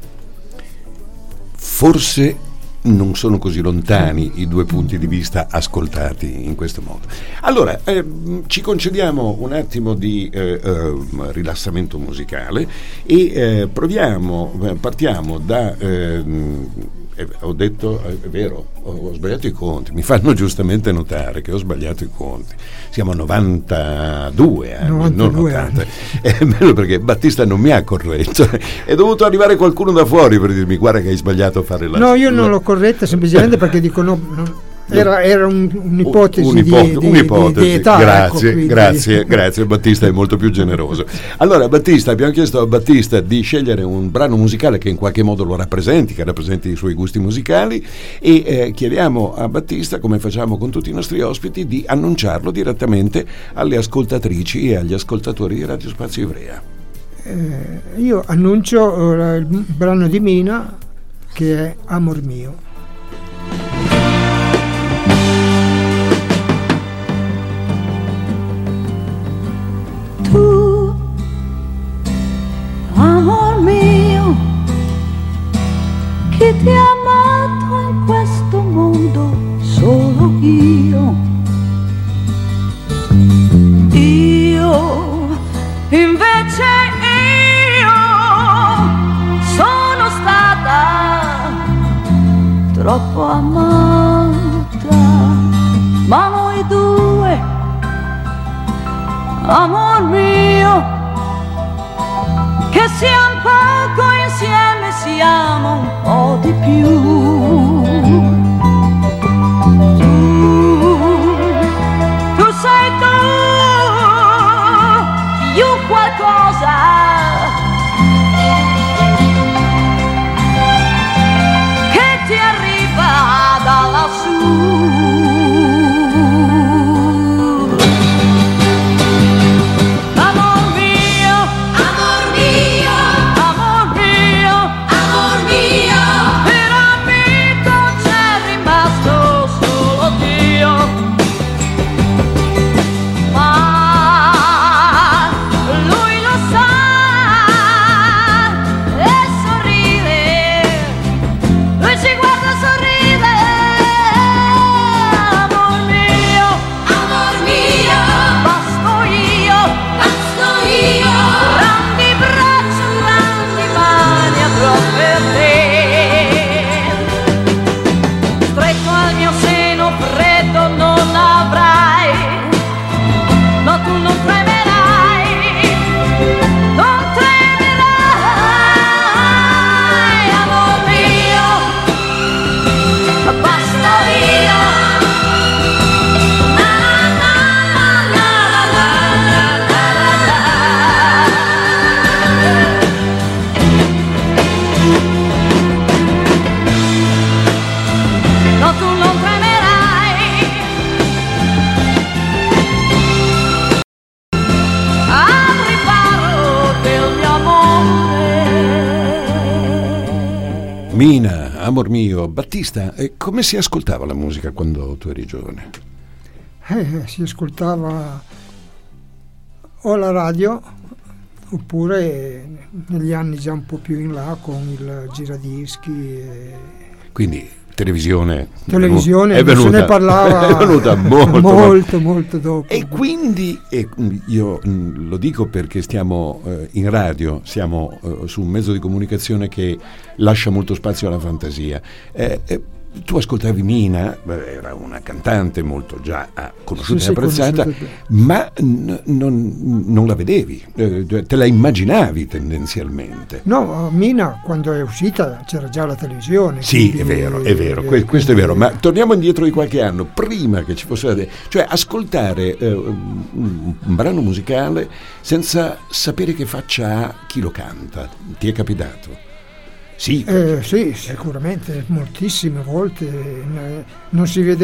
Forse non sono così lontani i due punti di vista ascoltati in questo modo. Allora, ci concediamo un attimo di rilassamento musicale e partiamo da... ho detto, è vero, ho sbagliato i conti, mi fanno giustamente notare che ho sbagliato i conti, siamo a 92 anni, non 80 anni. È bello perché Battista non mi ha corretto, è dovuto arrivare qualcuno da fuori per dirmi: guarda che hai sbagliato a fare
no, io non l'ho corretta semplicemente perché dico era un'ipotesi di età.
Grazie, ecco, grazie, Battista è molto più generoso. Allora Battista, abbiamo chiesto a Battista di scegliere un brano musicale che in qualche modo lo rappresenti, che rappresenti i suoi gusti musicali, e chiediamo a Battista, come facciamo con tutti i nostri ospiti, di annunciarlo direttamente alle ascoltatrici e agli ascoltatori di Radio Spazio Ivrea.
Io annuncio il brano di Mina, che è Amor mio.
Tu, amor mio, chi ti ha amato in questo mondo? Solo io. Invece io sono stata troppo amata, ma noi due amor mio, che siamo poco insieme, siamo un po' di più. Tu sei tu, più qualcosa che ti arriva da lassù.
Mina, amor mio. Battista, come si ascoltava la musica quando tu eri giovane?
Si ascoltava o la radio oppure negli anni già un po' più in là con il giradischi.
Quindi televisione
è venuta, se ne parlava
è venuta
molto dopo.
E quindi io lo dico perché stiamo in radio, siamo su un mezzo di comunicazione che lascia molto spazio alla fantasia. Tu ascoltavi Mina, era una cantante molto già conosciuta e apprezzata, ma non la vedevi, te la immaginavi tendenzialmente.
No, Mina quando è uscita c'era già la televisione.
Sì, è vero, questo è vero, ma torniamo indietro di qualche anno, prima che ci fosse, cioè ascoltare un brano musicale senza sapere che faccia ha chi lo canta. Ti è capitato? Sì,
sicuramente, moltissime volte non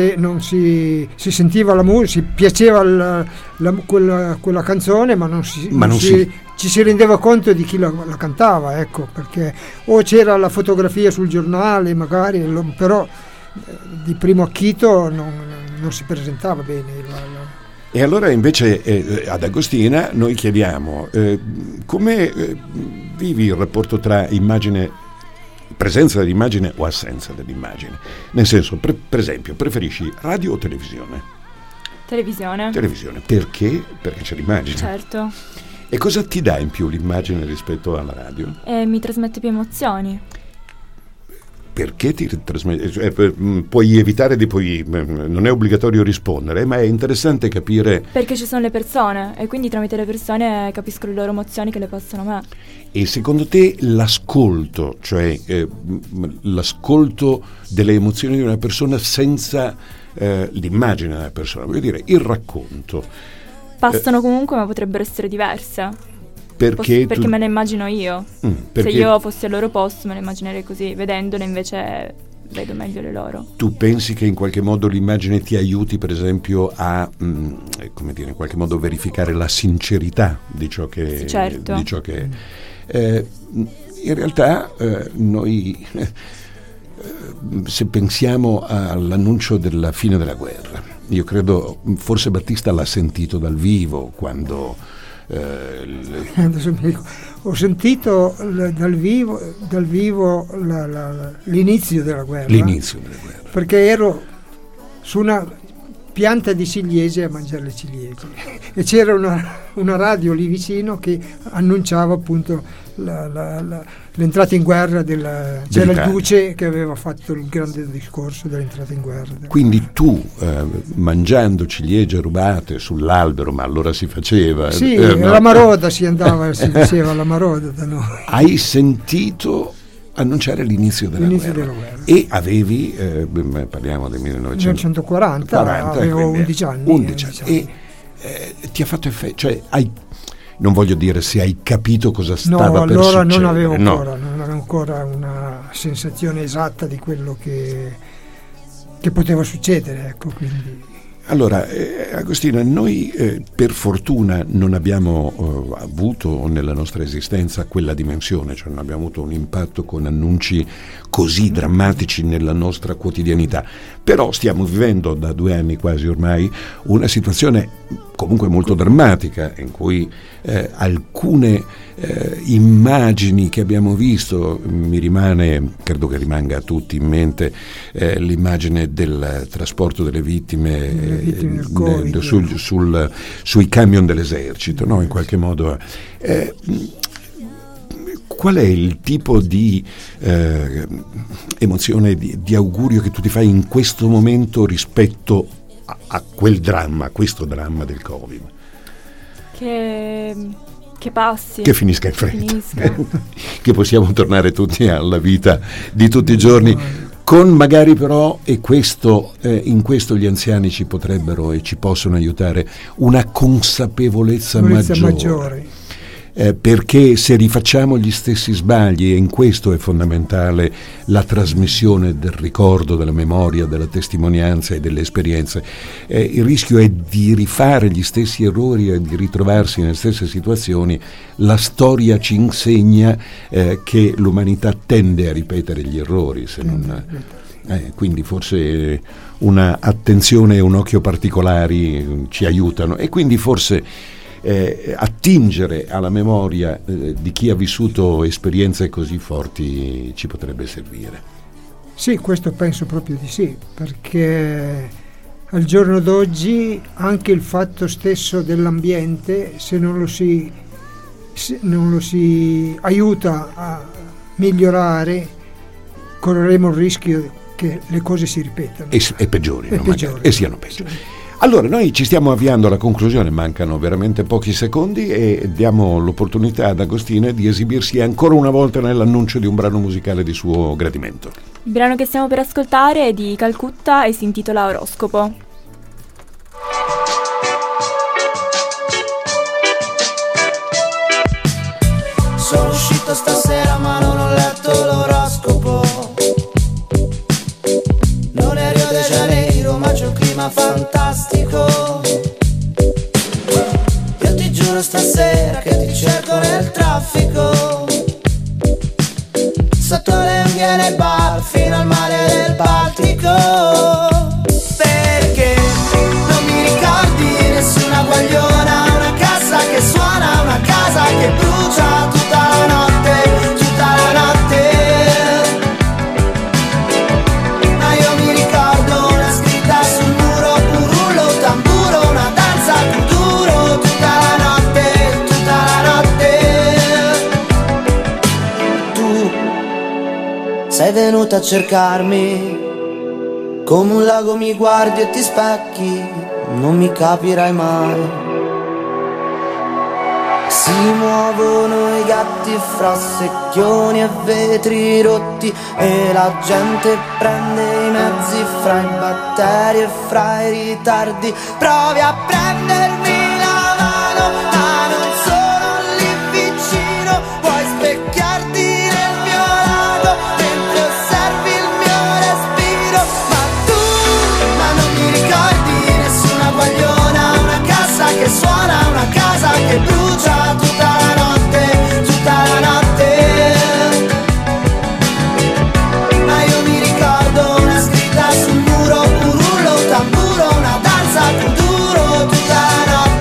si sentiva la musica, si piaceva quella canzone, ma ci si rendeva conto di chi la cantava, ecco, perché o c'era la fotografia sul giornale magari, però di primo acchito non si presentava bene.
E allora invece ad Agostina noi chiediamo come vivi il rapporto tra presenza dell'immagine o assenza dell'immagine, nel senso, per esempio, preferisci radio o televisione?
Televisione.
Perché? Perché c'è l'immagine.
Certo.
E cosa ti dà in più l'immagine rispetto alla radio?
Mi trasmette più emozioni.
Perché ti trasmette? Puoi evitare non è obbligatorio rispondere, ma è interessante capire.
Perché ci sono le persone e quindi tramite le persone capisco le loro emozioni che le passano a me.
E secondo te l'ascolto, cioè l'ascolto delle emozioni di una persona senza l'immagine della persona, voglio dire, il racconto.
Passano comunque, ma potrebbero essere diverse.
Perché
me le immagino io. Se io fossi al loro posto me le immaginerei così, vedendole invece vedo meglio le loro. Tu
pensi che in qualche modo l'immagine ti aiuti, per esempio, a come dire, in qualche modo verificare la sincerità di ciò che
sì, certo.
Di ciò che in realtà noi se pensiamo all'annuncio della fine della guerra, io credo forse Battista l'ha sentito dal vivo quando
ho sentito dal vivo l'inizio della guerra.
L'inizio della guerra.
Perché ero su pianta di ciliegie a mangiare le ciliegie, e c'era una radio lì vicino che annunciava appunto l'entrata in guerra c'era il duce che aveva fatto il grande discorso dell'entrata in guerra.
Quindi tu, mangiando ciliegie rubate sull'albero, ma allora si faceva...
Sì,
no?
la Maroda si andava, si diceva la Maroda da noi.
Hai sentito annunciare l'inizio della guerra. E avevi, parliamo del 1940,
avevo 11 anni.
11 anni. E ti ha fatto effetto, cioè non voglio dire se hai capito cosa stava per succedere.
Non avevo ancora una sensazione esatta di quello che poteva succedere, ecco, quindi.
Allora, Agostina, noi per fortuna non abbiamo avuto nella nostra esistenza quella dimensione, cioè non abbiamo avuto un impatto con annunci così drammatici nella nostra quotidianità, però stiamo vivendo da 2 anni quasi ormai una situazione comunque molto drammatica, in cui alcune immagini che abbiamo visto, credo che rimanga a tutti in mente l'immagine del trasporto delle vittime sui camion dell'esercito, no? In qualche modo qual è il tipo di emozione, di augurio che tu ti fai in questo momento rispetto a quel dramma, a questo dramma del Covid?
Che passi,
che finisca in fretta, che possiamo tornare tutti alla vita di tutti i giorni, con magari però, e questo in questo gli anziani ci potrebbero e ci possono aiutare, una consapevolezza maggiore. Perché se rifacciamo gli stessi sbagli, e in questo è fondamentale la trasmissione del ricordo, della memoria, della testimonianza e delle esperienze, il rischio è di rifare gli stessi errori e di ritrovarsi nelle stesse situazioni. La storia ci insegna che l'umanità tende a ripetere gli errori, se non... quindi forse una attenzione e un occhio particolari ci aiutano, e quindi forse attingere alla memoria di chi ha vissuto esperienze così forti ci potrebbe servire.
Sì, questo penso proprio di sì, perché al giorno d'oggi anche il fatto stesso dell'ambiente, se non lo si aiuta a migliorare, correremo il rischio che le cose si ripetano
e peggiorino, e siano peggio. Allora, noi ci stiamo avviando alla conclusione, mancano veramente pochi secondi e diamo l'opportunità ad Agostina di esibirsi ancora una volta nell'annuncio di un brano musicale di suo gradimento.
Il brano che stiamo per ascoltare è di Calcutta e si intitola Oroscopo.
Sono uscito stasera ma non ho letto l'oroscopo. Non è Rio de Janeiro ma c'è un clima fantastico. Io ti giuro stasera che ti cerco nel traffico, sotto le unghie nei bar fino al mare del Baltico. Perché non mi ricordi nessuna guagliona, una casa che suona, una casa che brucia tutta la notte, tutta la notte. Ma io mi ricordo una scritta sul muro, un rullo, tamburo, una danza più duro, tutta la notte, tutta la notte. Tu sei venuta a cercarmi, come un lago mi guardi e ti specchi, non mi capirai mai. Si muovono i gatti fra secchioni e vetri rotti e la gente prende i mezzi fra i batteri e fra i ritardi. Provi a prendermi la mano, ma non sono lì vicino. Vuoi specchiarti nel mio lago mentre osservi il mio respiro. Ma non mi ricordi nessuna guagliona, una casa che suona, una casa che brucia tutta la notte, tutta la notte. Ma io mi ricordo una scritta sul muro, un rullo, un tamburo, una danza più duro, tutta la notte.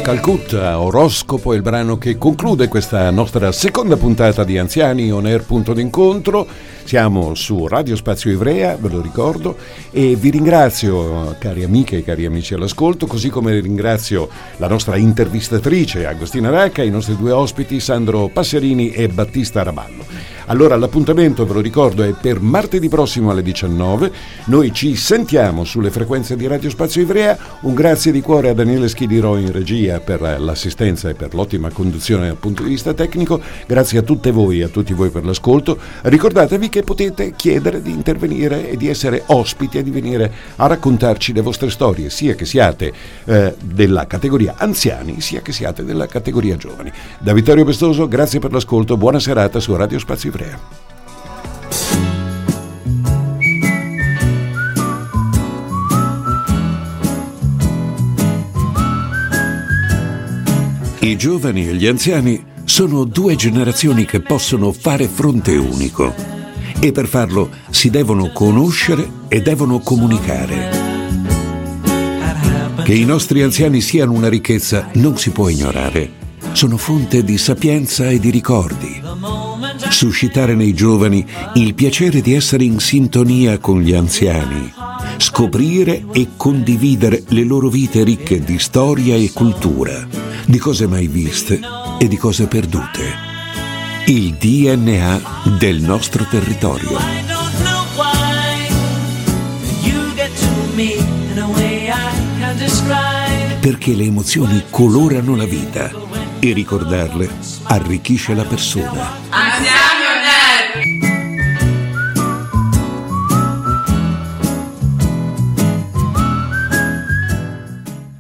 Calcutta, Oroscopo è il brano che conclude questa nostra seconda puntata di Anziani On Air Punto d'incontro. Siamo su Radio Spazio Ivrea, ve lo ricordo, e vi ringrazio, cari amiche e cari amici all'ascolto, così come ringrazio la nostra intervistatrice Agostina Racca e i nostri due ospiti Sandro Passerini e Battista Raballo. Allora l'appuntamento, ve lo ricordo, è per martedì prossimo alle 19. Noi ci sentiamo sulle frequenze di Radio Spazio Ivrea. Un grazie di cuore a Daniele Schidiro in regia per l'assistenza e per l'ottima conduzione dal punto di vista tecnico. Grazie a tutte voi e a tutti voi per l'ascolto. Ricordatevi che potete chiedere di intervenire e di essere ospiti e di venire a raccontarci le vostre storie, sia che siate della categoria anziani, sia che siate della categoria giovani. Da Vittorio Bestoso, grazie per l'ascolto, buona serata su Radio Spazio Ivrea.
I giovani e gli anziani sono due generazioni che possono fare fronte unico e per farlo si devono conoscere e devono comunicare. Che i nostri anziani siano una ricchezza non si può ignorare. Sono fonte di sapienza e di ricordi. Suscitare nei giovani il piacere di essere in sintonia con gli anziani, scoprire e condividere le loro vite ricche di storia e cultura, di cose mai viste e di cose perdute. Il DNA del nostro territorio. Perché le emozioni colorano la vita e ricordarle arricchisce la persona.